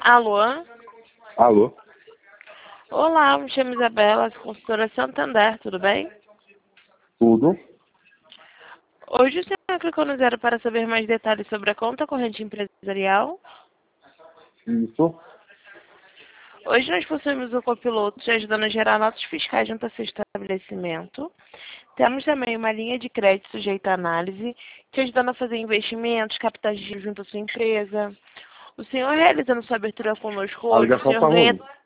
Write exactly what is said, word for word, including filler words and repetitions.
Alô? Alô? Olá, me chamo Isabela, consultora Santander, tudo bem? Tudo? Hoje o senhor clicou no zero para saber mais detalhes sobre a conta corrente empresarial. Isso? Hoje nós possuímos o copiloto te ajudando a gerar notas fiscais junto ao seu estabelecimento. Temos também uma linha de crédito sujeita à análise, te ajudando a fazer investimentos, capitais de giro junto à sua empresa. O senhor realizando sua abertura conosco A hoje, o ligação senhor tá ganha... ruim.